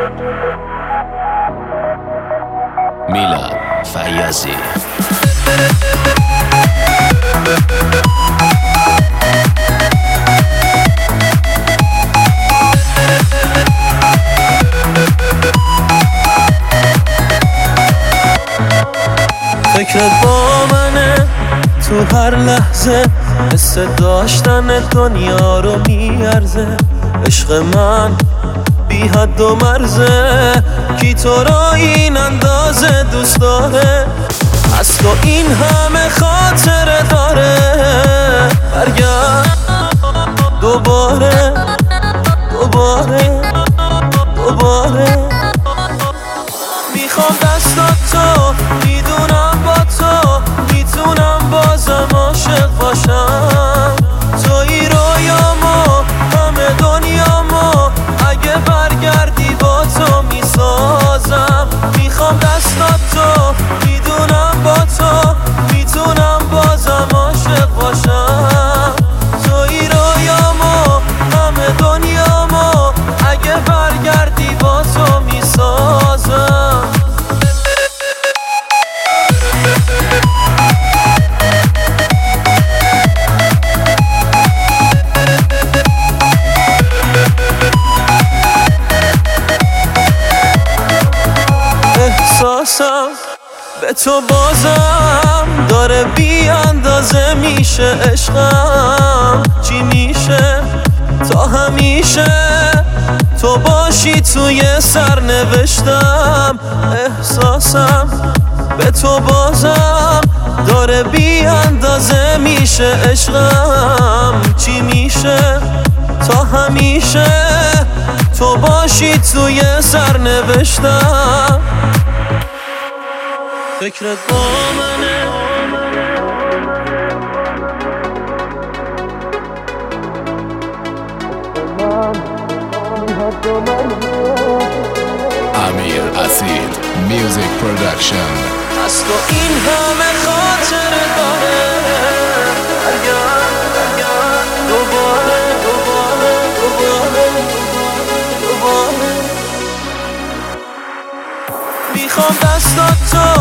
میلاد فیاضی. فکرت با منه تو هر لحظه، حس داشتن دنیا رو میارزه. عشق من بی حد و مرزه، کی تو را این اندازه دوست داره؟ از تو این همه خاطره داره. برگرد دوباره دوباره دوباره. میخوام دستات تو، میدونم با تو میتونم بازم عاشق باشم. توی رویامو همه دنیامو، اگه برگردی با تو میسازم. میخوام دستات تو، میدونم با تو میتونم بازم عاشق باشم. توی رویامو همه دنیامو، اگه برگردی با تو میسازم. احساسم به تو بازم داره بی اندازه میشه. عشقم چی میشه تا همیشه تو باشی توی سرنوشتم. احساسم به تو بازم داره بی اندازه میشه. عشقم چی میشه تا همیشه تو باشی توی سرنوشتم. فکرت با منه امیر اسیر میوزیک پرودکشن. از تو این همه خاطره داره. برگرد دوباره دوباره دوباره دوباره. میخوام دستات تو،